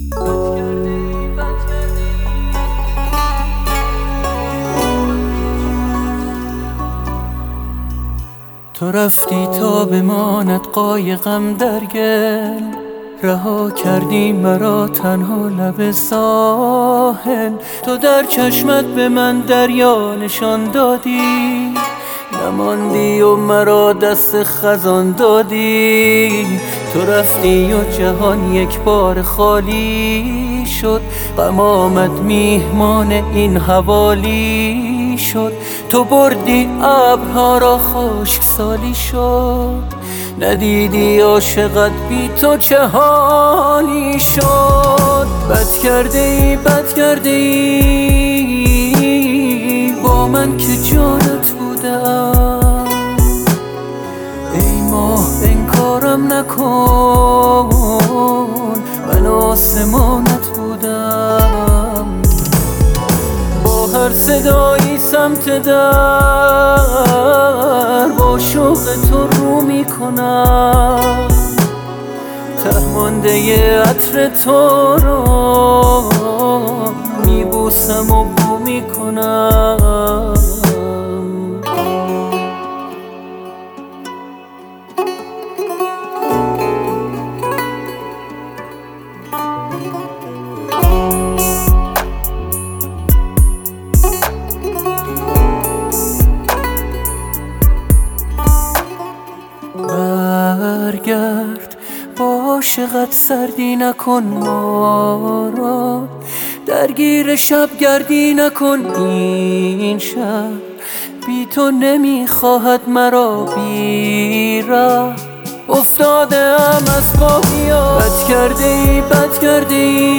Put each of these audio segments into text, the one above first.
تو رفتی تا بماند قایقم در گل، رها کردی مرا تنها لب ساحل. تو در چشمت به من دریا نشان دادی، نماندی و مرا دست خزان دادی. تو رفتی و جهان یک بار خالی شد، غم آمد میهمان این حوالی شد. تو بردی ابرها را خشکسالی شد، ندیدی عاشقت بی تو چه حالی شد. بد کرده ای با من که جانت بودم. ای ماه انکارم نکن، من آسمانت بودم. با هر صدایی سمت در با شوق تو رو میکنم. ته مانده عطر تو را میبوسم و بو میکنم. برگرد با عاشقت سردی نکن ما را، درگیر شب گردی نکن این شب. بی تو نمیخواهد مرا بیره، افتاده ام از پا بیا. بد کرده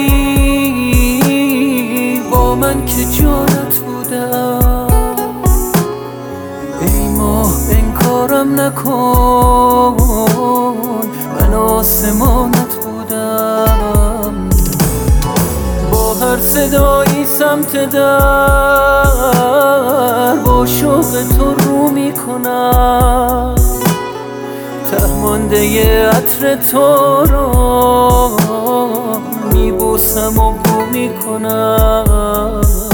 ای با من که جانت بودم. ای ماه انکارم نکن، من آسمانت بودم. با هر صدایی سمت در با شوق تو رو میکنم. ته مانده عطر تو را میبوسم و بو میکنم.